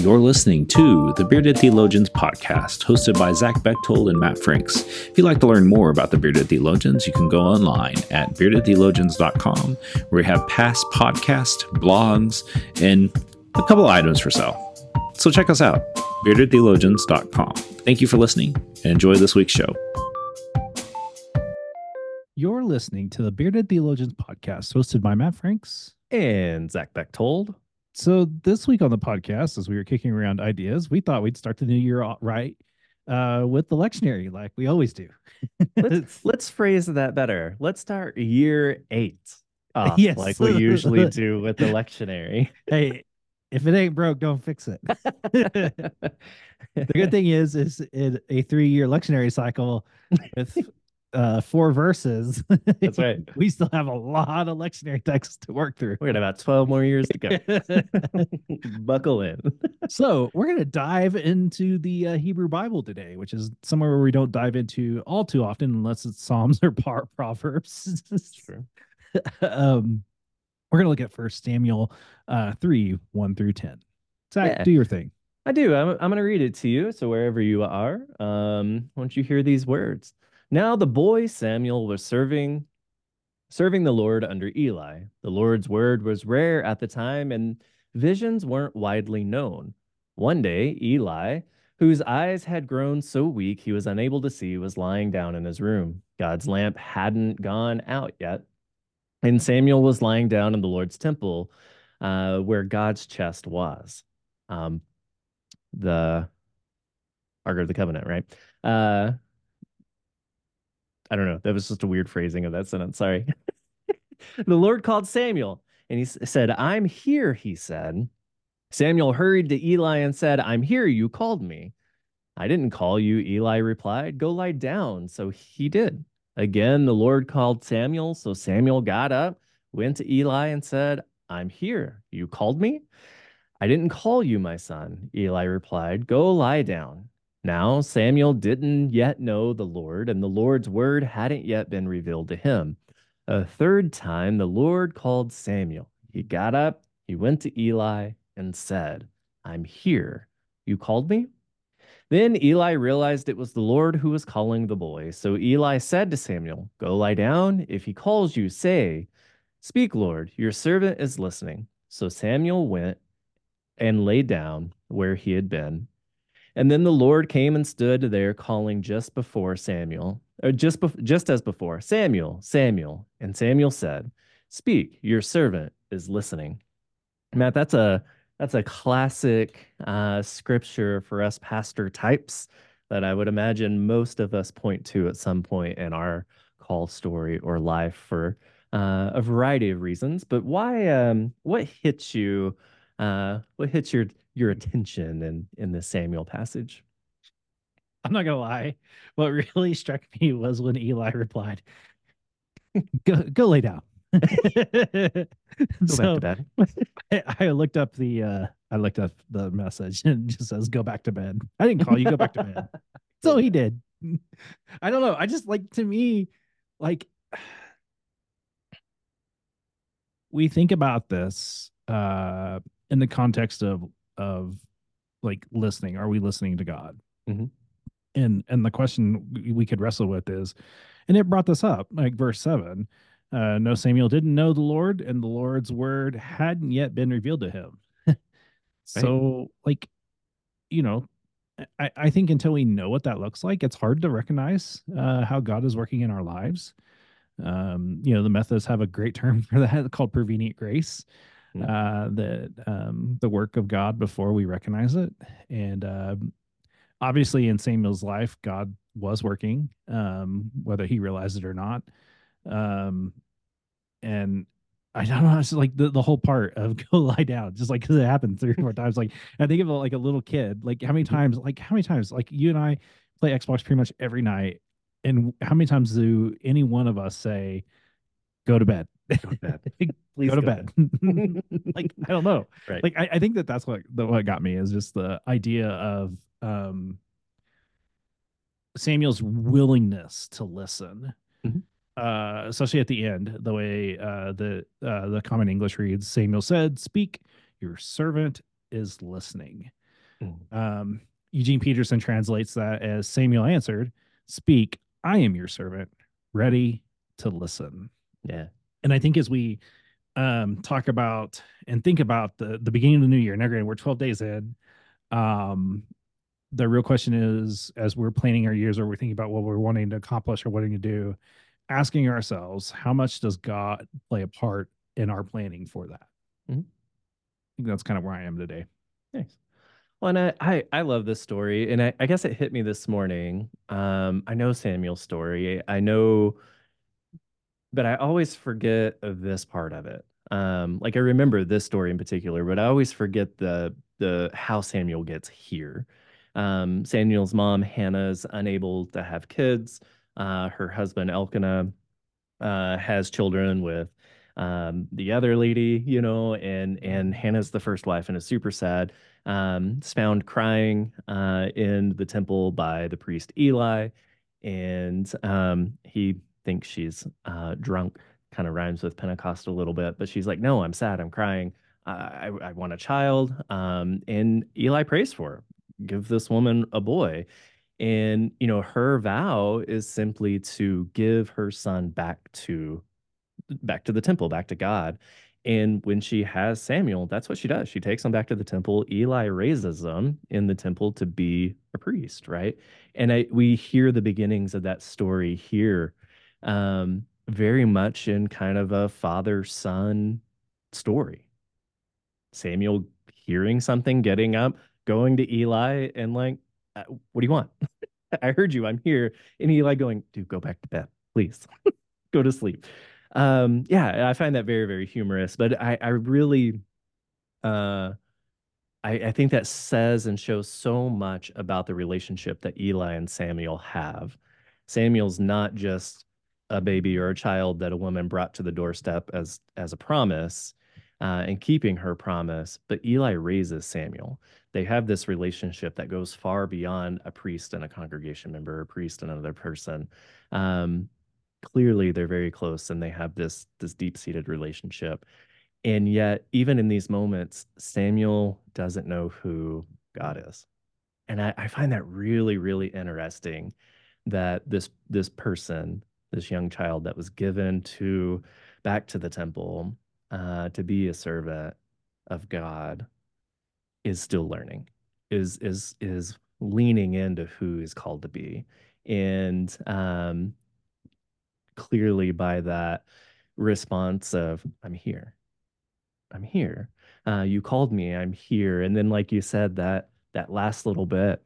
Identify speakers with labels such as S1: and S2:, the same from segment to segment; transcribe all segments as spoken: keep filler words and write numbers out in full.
S1: You're listening to the Bearded Theologians podcast, hosted by Zach Bechtold and Matt Franks. If you'd like to learn more about the Bearded Theologians, you can go online at bearded theologians dot com, where we have past podcasts, blogs, and a couple items for sale. So check us out, bearded theologians dot com. Thank you for listening, and enjoy this week's show.
S2: You're listening to the Bearded Theologians podcast, hosted by Matt Franks
S3: and Zach Bechtold.
S2: So this week on the podcast, as we were kicking around ideas, we thought we'd start the new year right uh, with the lectionary, like we always do.
S3: let's let's phrase that better. Let's start year eight off,
S2: yes,
S3: like we usually do with the lectionary.
S2: Hey, if it ain't broke, don't fix it. The good thing is, is it a three-year lectionary cycle with uh, four verses.
S3: That's right.
S2: We still have a lot of lectionary texts to work through.
S3: We got about twelve more years to go. Buckle in.
S2: So we're going to dive into the uh, Hebrew Bible today, which is somewhere where we don't dive into all too often, unless it's Psalms or par- Proverbs.
S3: True.
S2: um, we're going to look at First Samuel uh, three, one through ten. Zach,
S3: Yeah.
S2: do your thing.
S3: I do. I'm, I'm going to read it to you. So wherever you are, um, won't you hear these words? Now the boy Samuel was serving, serving the Lord under Eli. The Lord's word was rare at the time, and visions weren't widely known. One day, Eli, whose eyes had grown so weak he was unable to see, was lying down in his room. God's lamp hadn't gone out yet, and Samuel was lying down in the Lord's temple, uh, where God's chest was. Um, the Ark of the Covenant, right? Uh, I don't know. That was just a weird phrasing of that sentence. Sorry. The Lord called Samuel, and he said, "I'm here," he said. Samuel hurried to Eli and said, "I'm here. You called me." "I didn't call you," Eli replied. "Go lie down." So he did. Again, the Lord called Samuel. So Samuel got up, went to Eli, and said, "I'm here. You called me?" "I didn't call you, my son," Eli replied. "Go lie down." Now Samuel didn't yet know the Lord, and the Lord's word hadn't yet been revealed to him. A third time, the Lord called Samuel. He got up, he went to Eli, and said, "I'm here. You called me?" Then Eli realized it was the Lord who was calling the boy. So Eli said to Samuel, "Go lie down. If he calls you, say, 'Speak, Lord, your servant is listening.'" So Samuel went and lay down where he had been. And then the Lord came and stood there, calling just before Samuel, or just bef- just as before, "Samuel, Samuel." And Samuel said, "Speak, your servant is listening." Matt, that's a that's a classic uh, scripture for us pastor types that I would imagine most of us point to at some point in our call story or life for uh, a variety of reasons. But why? Um, what hits you? Uh, what hits your your attention in in the Samuel passage?
S2: I'm not going to lie. What really struck me was when Eli replied, go, go lay down.
S3: Go
S2: So
S3: back to bed.
S2: I, I looked up the uh, I looked up the message and it just says go back to bed. I didn't call you, go back to bed. So he did. I don't know. I just like to me, like we think about this uh in the context of of like listening. Are we listening to God?
S3: Mhm.
S2: And and the question we- we could wrestle with is, and it brought this up, like verse seven. Uh, no, Samuel didn't know the Lord, and the Lord's word hadn't yet been revealed to him. So, like, you know, I, I think until we know what that looks like, it's hard to recognize uh, how God is working in our lives. Um, you know, the Methodists have a great term for that called prevenient grace,
S3: Mm.
S2: uh, that um, the work of God before we recognize it. And uh, obviously, in Samuel's life, God was working, um, whether he realized it or not. Um, and I don't know, it's like the, the whole part of go lie down, just like because it happened three or four times. Like I think of it like a little kid, like how many times, like how many times, like you and I play Xbox pretty much every night, and how many times do any one of us say, "Go to bed"?
S3: Go to bed. Please
S2: Go to
S3: go
S2: bed. Like I don't know.
S3: Right.
S2: Like I, I think that that's what the, what got me is just the idea of um Samuel's willingness to listen.
S3: Mhm.
S2: Uh, especially at the end, the way uh, the uh, the Common English reads, Samuel said, "Speak, your servant is listening."
S3: Mm.
S2: Um, Eugene Peterson translates that as Samuel answered, "Speak, I am your servant, ready to listen."
S3: Yeah.
S2: And I think as we um, talk about and think about the the beginning of the new year, now granted we're twelve days in, um, the real question is, as we're planning our years or we're thinking about what we're wanting to accomplish or wanting to do, asking ourselves, how much does God play a part in our planning for that?
S3: Mhm.
S2: I think that's kind of where I am today.
S3: Nice. Well, and I, I, I love this story, and I, I guess it hit me this morning. Um, I know Samuel's story. I know, but I always forget of this part of it. Um, like I remember this story in particular, but I always forget the the how Samuel gets here. Um, Samuel's mom, Hannah, is unable to have kids. Uh, her husband, Elkanah, uh, has children with um, the other lady, you know, and and Hannah's the first wife and is super sad. Um, is found crying uh, in the temple by the priest Eli, and um, he thinks she's uh, drunk. Kind of rhymes with Pentecost a little bit, but she's like, "No, I'm sad. I'm crying. I I, I want a child." Um, and Eli prays for her. Give this woman a boy. And, you know, her vow is simply to give her son back to back to the temple, back to God. And when she has Samuel, that's what she does. She takes him back to the temple. Eli raises him in the temple to be a priest, right? And I, we hear the beginnings of that story here, um, very much in kind of a father-son story. Samuel hearing something, getting up, going to Eli, and like, "Uh, what do you want? I heard you. I'm here." And Eli going, "Dude, go back to bed, please. Go to sleep." Um, yeah, I find that very, very humorous. But I, I really, uh, I, I think that says and shows so much about the relationship that Eli and Samuel have. Samuel's not just a baby or a child that a woman brought to the doorstep as as a promise, uh, and keeping her promise, but Eli raises Samuel. They have this relationship that goes far beyond a priest and a congregation member, a priest and another person. Um, Clearly, they're very close, and they have this this deep-seated relationship. And yet, even in these moments, Samuel doesn't know who God is. And I, I find that really, really interesting that this this person, this young child that was given to back to the temple uh, to be a servant of God is still learning, is is is leaning into who he's called to be. And um, clearly by that response of, "I'm here. I'm here. Uh, you called me. I'm here." And then, like you said, that that last little bit,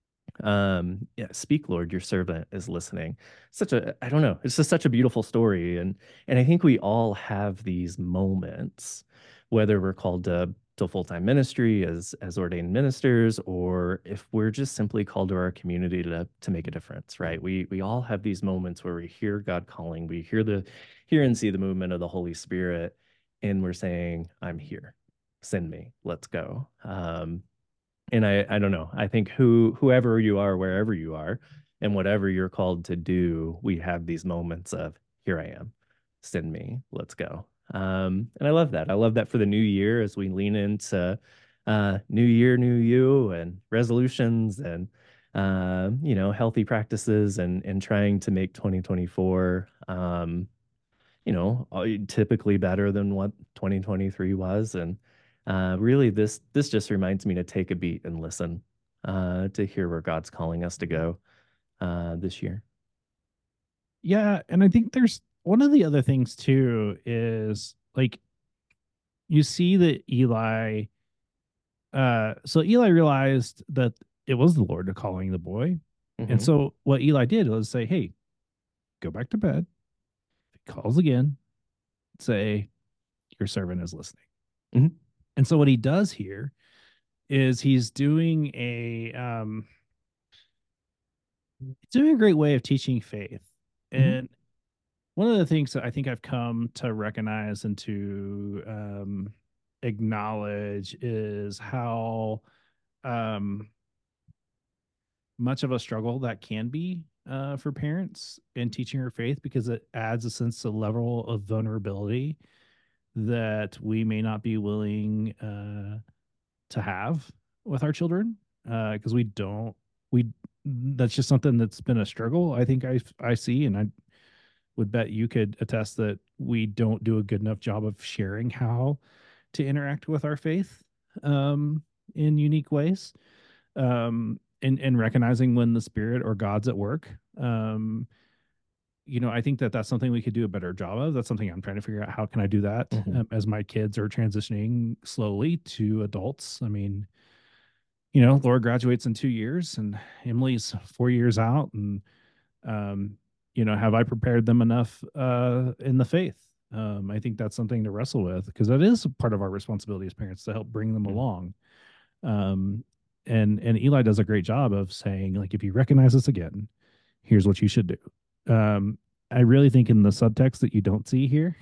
S3: um, yeah, "Speak, Lord, your servant is listening." Such a, I don't know, it's just such a beautiful story, and and I think we all have these moments, whether we're called to to full-time ministry as as ordained ministers, or if we're just simply called to our community to to make a difference, right? We we all have these moments where we hear God calling, we hear the hear and see the movement of the Holy Spirit, and we're saying, "I'm here. Send me. Let's go." Um, and I, I don't know. I think who whoever you are, wherever you are, and whatever you're called to do, we have these moments of, "Here I am. Send me. Let's go." Um, and I love that. I love that for the new year as we lean into uh, new year, new you, and resolutions, and uh, you know, healthy practices, and and trying to make twenty twenty-four um, you know, uh, typically better than what twenty twenty-three was. And uh, really, this this just reminds me to take a beat and listen, uh, to hear where God's calling us to go uh, this year.
S2: Yeah, and I think there's one of the other things too is like you see that Eli uh so Eli realized that it was the Lord calling the boy. And
S3: Hmm.
S2: so what Eli did was say, "Hey, go back to bed." If he calls again, say, "Your servant is listening."
S3: Hmm.
S2: And so what he does here is he's doing a um he's doing a great way of teaching faith.
S3: Hmm.
S2: And one of the things that I think I've come to recognize and to um acknowledge is how um much of a struggle that can be uh, for parents in teaching her faith, because it adds a sense of level of vulnerability that we may not be willing uh, to have. with our children, because we don't we that's just something that's been a struggle. I think I I see, and I would bet you could attest that we don't do a good enough job of sharing how to interact with our faith um, in unique ways, um, and and recognizing when the Spirit or God's at work. Um, you know, I think that that's something we could do a better job of. That's something I'm trying to figure out. How can I do that
S3: Mhm.
S2: um, as my kids are transitioning slowly to adults? I mean, you know, Laura graduates in two years and Emily's four years out. And, um, you know, have I prepared them enough uh, in the faith? Um, I think that's something to wrestle with because that is part of our responsibility as parents to help bring them
S3: Mhm.
S2: along. Um, and and Eli does a great job of saying, like, if you recognize this again, here's what you should do. Um, I really think in the subtext that you don't see here,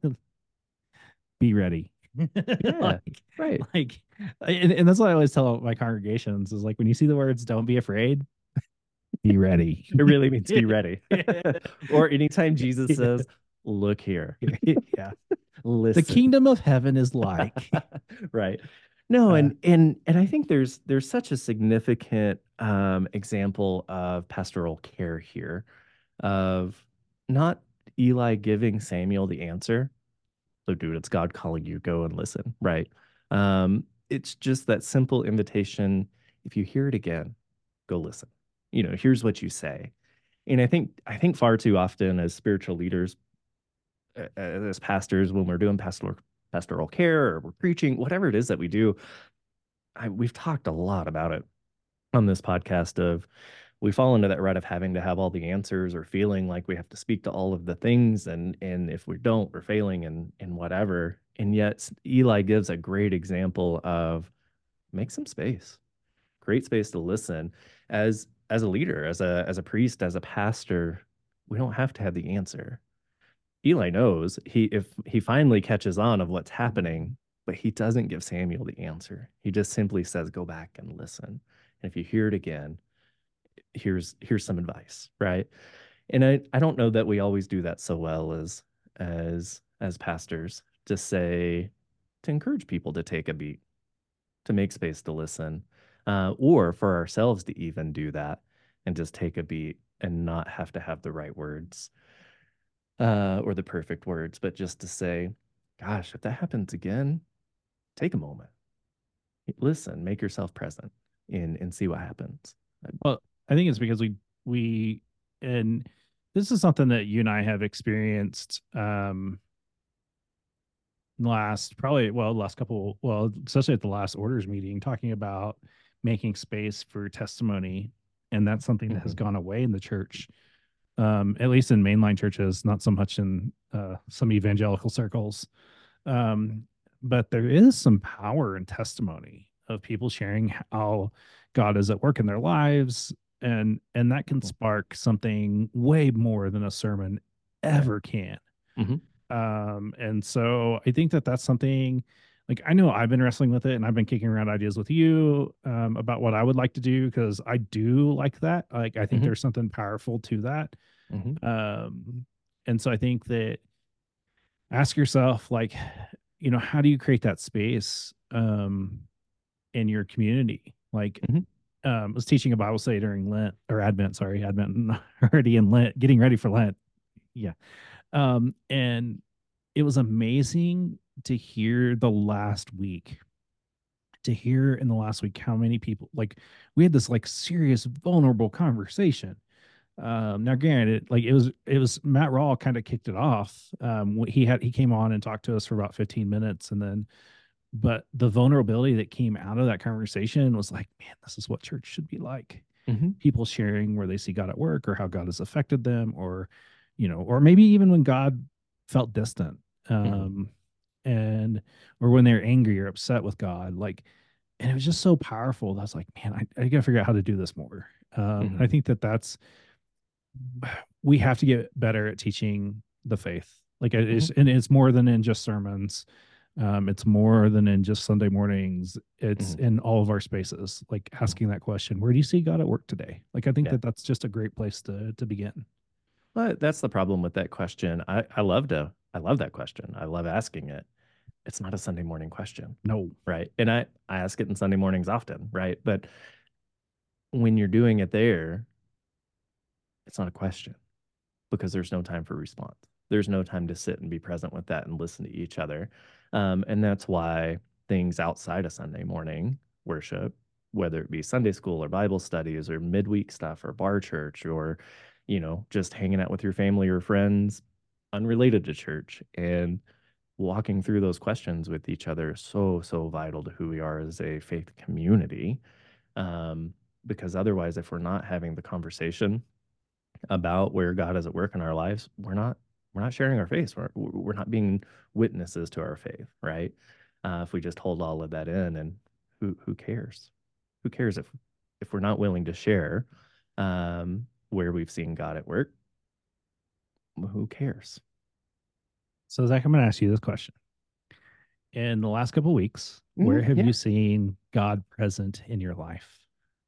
S2: be ready.
S3: Yeah,
S2: like,
S3: right.
S2: like, and, and that's what I always tell my congregations is like, when you see the words, don't be afraid, be ready.
S3: It really means be ready. Or anytime Jesus says, look here,
S2: yeah. The
S3: listen.
S2: kingdom of heaven is like,
S3: Right. No,
S2: uh,
S3: and and and I think there's there's such a significant um example of pastoral care here of not Eli giving Samuel the answer. So, dude, it's God calling you, go and listen, right? Um, it's just that simple invitation. If you hear it again, go listen. You know, here's what you say. And I think I think far too often as spiritual leaders, uh, as pastors, when we're doing pastoral pastoral care or we're preaching, whatever it is that we do, I, we've talked a lot about it on this podcast of we fall into that rut of having to have all the answers or feeling like we have to speak to all of the things and and if we don't we're failing and and whatever. And yet Eli gives a great example of make some space, create space to listen. As as a leader, as a as a priest, as a pastor, we don't have to have the answer. Eli knows he if he finally catches on of what's happening, but he doesn't give Samuel the answer. He just simply says, go back and listen. And if you hear it again, here's here's some advice, right? And I, I don't know that we always do that so well as as as pastors to say to encourage people to take a beat, to make space to listen, uh, or for ourselves to even do that and just take a beat and not have to have the right words uh, or the perfect words, but just to say, gosh, if that happens again, take a moment, listen, make yourself present, and and see what happens.
S2: well, I think it's because we, we, and this is something that you and I have experienced, um, last probably well last couple well especially at the last orders meeting talking about making space for testimony, and that's something that has
S3: Mhm.
S2: gone away in the church, um at least in mainline churches, not so much in uh some evangelical circles, um but there is some power in testimony of people sharing how God is at work in their lives, and and that can
S3: Mhm.
S2: spark something way more than a sermon
S3: Right.
S2: ever can.
S3: Mhm.
S2: Um, and so I think that that's something, like, I know I've been wrestling with it and I've been kicking around ideas with you um, about what I would like to do because I do like that. Like, I think
S3: Mhm.
S2: there's something powerful to that.
S3: Mhm.
S2: Um, and so I think that ask yourself, like, you know, how do you create that space um, in your community? Like,
S3: Mhm.
S2: um, I was teaching a Bible study during Lent or Advent, sorry, Advent, already in Lent, getting ready for Lent. Yeah. Um, and it was amazing to hear the last week, to hear in the last week how many people, like, we had this like serious vulnerable conversation. Um, now granted, like, it was it was Matt Rawl kind of kicked it off. Um, he had he came on and talked to us for about fifteen minutes, and then but the vulnerability that came out of that conversation was like, man, this is what church should be like.
S3: Mhm.
S2: People sharing where they see God at work or how God has affected them, or, you know, or maybe even when God felt distant,
S3: Mhm.
S2: um, and, or when they're angry or upset with God. Like, and it was just so powerful. That's like, man, I, I got to figure out how to do this more. Um, and I
S3: Mhm.
S2: think that that's, we have to get better at teaching the faith. Like, it's,
S3: Mhm.
S2: and it's more than in just sermons. Um, it's more than in just Sunday mornings. It's
S3: Mhm.
S2: in all of our spaces, like
S3: Mhm.
S2: asking that question, where do you see God at work today? Like, I think
S3: Yeah.
S2: that that's just a great place to, to begin.
S3: But that's the problem with that question. I, I love to I love that question. I love asking it. It's not a Sunday morning question,
S2: No.
S3: right? And I I ask it in Sunday mornings often, right? But when you're doing it there, it's not a question because there's no time for response. There's no time to sit and be present with that and listen to each other. Um, and that's why things outside of Sunday morning worship, whether it be Sunday school or Bible studies or midweek stuff or bar church or, you know, just hanging out with your family or friends unrelated to church and walking through those questions with each other is so, so vital to who we are as a faith community. Um, because otherwise, if we're not having the conversation about where God is at work in our lives, we're not we're not sharing our faith. We're we're not being witnesses to our faith, right? Uh, if we just hold all of that in, and who who cares? Who cares if if we're not willing to share um, where we've seen God at work? Who cares?
S2: So, Zach, I'm going to ask you this question. In the last couple of weeks, where
S3: Mhm,
S2: have
S3: yeah.
S2: you seen God present in your life?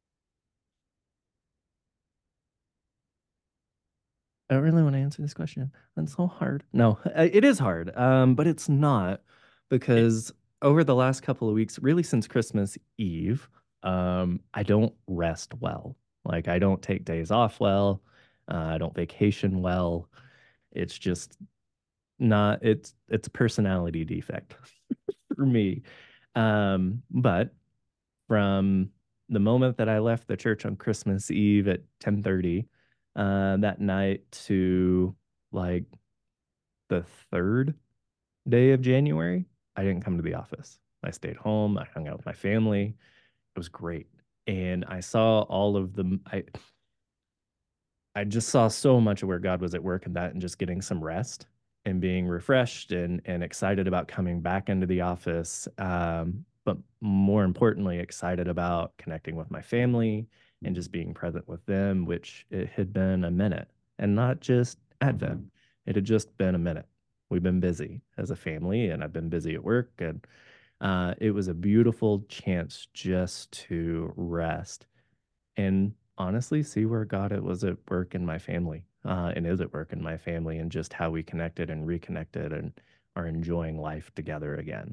S3: I don't really want to answer this question. That's so hard. No, uh, it is hard, um, but it's not because over the last couple of weeks, really since Christmas Eve, um, I don't rest well. Like I don't take days off well. Uh, I don't vacation well. It's just not. It's it's a personality defect for me. Um, but from the moment that I left the church on Christmas Eve at ten thirty uh, that night to like the third day of January, I didn't come to the office. I stayed home. I hung out with my family. It was great. And I saw all of the, I, I just saw so much of where God was at work in that and just getting some rest and being refreshed and and excited about coming back into the office. Um, but more importantly, excited about connecting with my family and just being present with them, which it had been a minute and not just Advent. It had just been a minute. We've been busy as a family and I've been busy at work. And uh, it was a beautiful chance just to rest and honestly see where God it was at work in my family uh, and is at work in my family and just how we connected and reconnected and are enjoying life together again.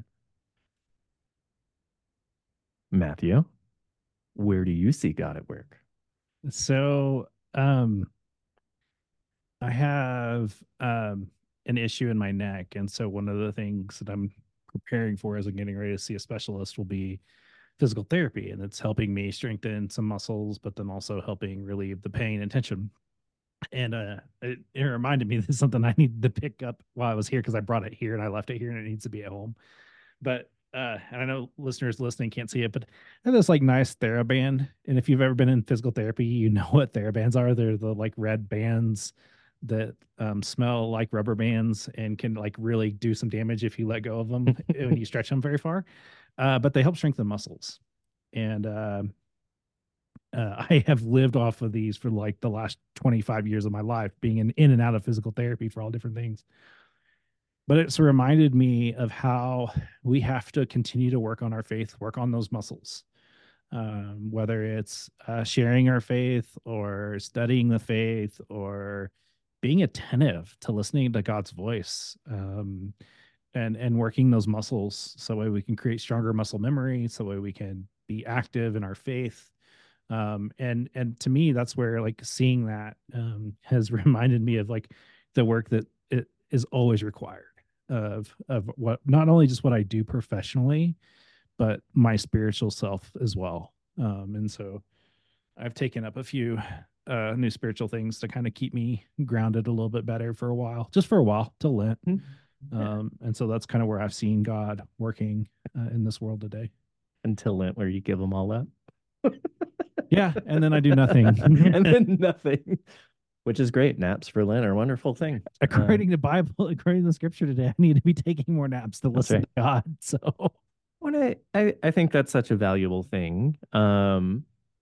S3: Matthew, where do you see God at work?
S2: So, um, I have um, an issue in my neck. And so, one of the things that I'm preparing for as I'm getting ready to see a specialist will be physical therapy. And it's helping me strengthen some muscles, but then also helping relieve the pain and tension. And uh, it, it reminded me that something I needed to pick up while I was here because I brought it here and I left it here and it needs to be at home. But uh, and I know listeners listening can't see it, but I have this like nice TheraBand. And if you've ever been in physical therapy, you know what TheraBands are. They're the like red bands that um, smell like rubber bands and can like really do some damage if you let go of them when you stretch them very far. Uh, but they help strengthen muscles. And uh, uh, I have lived off of these for like the last twenty-five years of my life, being in, in and out of physical therapy for all different things. But it's reminded me of how we have to continue to work on our faith, work on those muscles, um, whether it's uh, sharing our faith or studying the faith or being attentive to listening to God's voice, um, and and working those muscles so way we can create stronger muscle memory, so way we can be active in our faith. Um, and and to me, that's where like seeing that um, has reminded me of like the work that it is always required of of what not only just what I do professionally, but my spiritual self as well. Um, and so I've taken up a few uh, new spiritual things to kind of keep me grounded a little bit better for a while, just for a while till Lent.
S3: Yeah.
S2: Um, and so that's kind of where I've seen God working uh, in this world today.
S3: Until Lent, where you give them all up.
S2: Yeah, and then I do nothing.
S3: And then nothing, which is great. Naps for Lent are a wonderful thing.
S2: According to Bible, according to the scripture today, I need to be taking more naps to listen
S3: right.
S2: to God. So
S3: What I, I I think that's such a valuable thing um,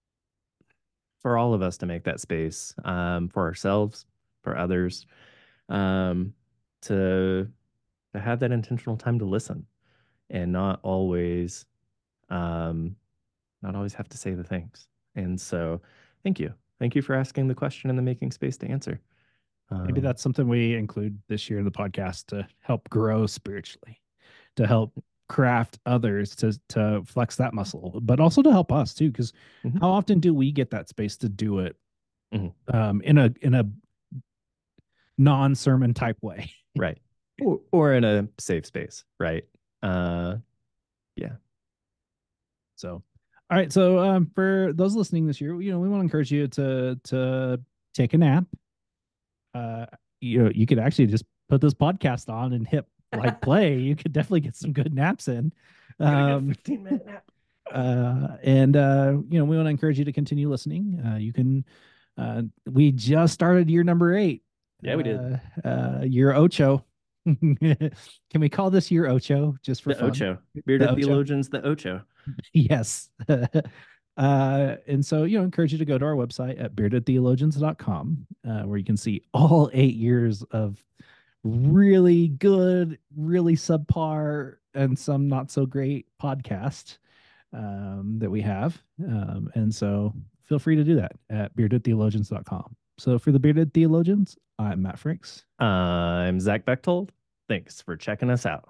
S3: for all of us to make that space um, for ourselves, for others, um, to to have that intentional time to listen and not always um, not always have to say the things. And so, thank you, thank you for asking the question and the making space to answer.
S2: maybe
S3: Um,
S2: that's something we include this year in the podcast to help grow spiritually, to help craft others to to flex that muscle, but also to help us too. Because
S3: Mhm.
S2: how often do we get that space to do it
S3: Mhm.
S2: um, in a in a non-sermon type way?
S3: Right. Or, or in a safe space, right? Uh, yeah.
S2: So, all right. So, um, for those listening this year, you know, we want to encourage you to to take a nap. Uh, you know, you could actually just put this podcast on and hit like play. You could definitely get some good naps in. Um,
S3: fifteen minute nap.
S2: uh, and uh, you know, we want to encourage you to continue listening. Uh, you can. Uh, we just started year number eight.
S3: Yeah, we did.
S2: Uh, uh, year ocho. Can we call this year ocho just for
S3: The
S2: fun?
S3: Ocho. Bearded
S2: The Ocho.
S3: Theologians, the Ocho.
S2: Yes. uh, and so, you know, encourage you to go to our website at bearded theologians dot com, uh, where you can see all eight years of really good, really subpar, and some not so great podcast um, that we have. Um, and so feel free to do that at bearded theologians dot com. So for the Bearded Theologians, I'm Matt Franks.
S3: I'm Zach Bechtold. Thanks for checking us out.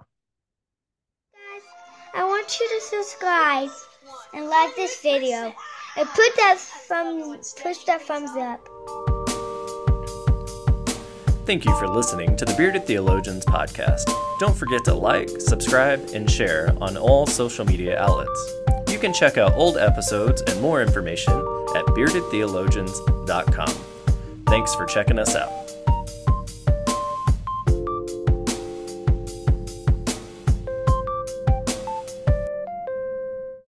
S4: I want you to subscribe and like this video and put that thumb, push that thumbs up.
S3: Thank you for listening to the Bearded Theologians podcast. Don't forget to like, subscribe, and share on all social media outlets. You can check out old episodes and more information at bearded theologians dot com. Thanks for checking us out.